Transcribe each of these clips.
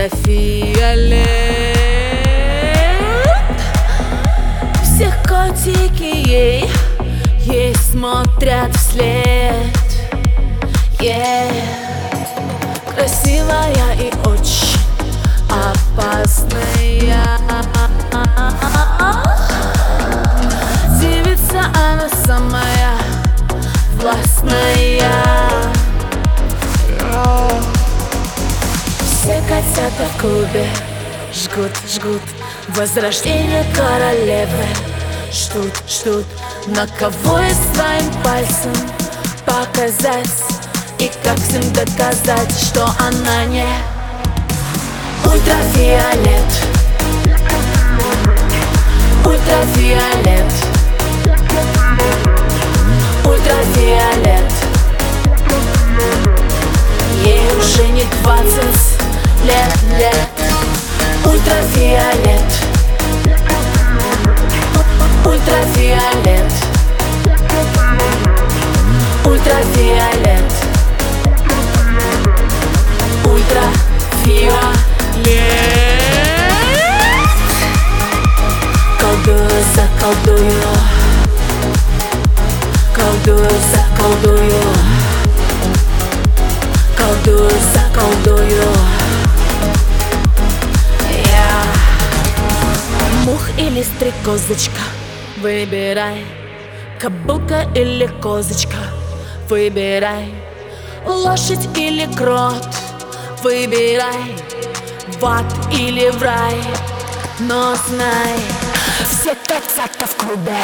ультрафиолет. Всех котики ей смотрят вслед. Красивая и очень опасная девица, она самая властная. Все котята в клубе жгут возрождение королевы. Ждут, на кого и своим пальцем показать, и как всем доказать, что она не ультрафиолет. Ультрафиолет. Ультрафиолет. Ей уже не 20 лет. Ультрафиолет. Ультрафиолет. Ультрафиолет. Ультрафиолет. Колдую, заколдую. Колдую, заколдую. Колдую, заколдую. Мух или стрекозочка, выбирай. Кобылка или козочка, выбирай. Лошадь или крот, выбирай. В ад или в рай. Но знай, все котята в клубе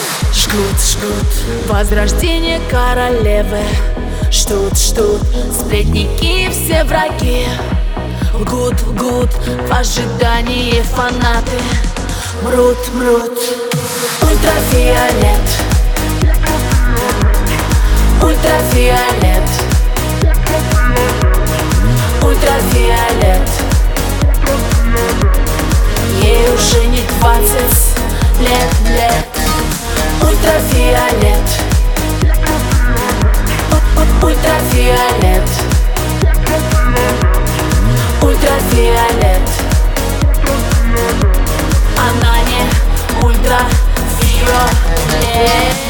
жгут возрождение королевы. Ждут, сплетники и все враги. Лгут в ожидании фанаты. Мрут. Ультрафиолет. Ультрафиолет. Ультрафиолет. Ей уже не 20 лет. Ультрафиолет. Ультрафиолет. Ультрафиолет. Она не ультрафиолет.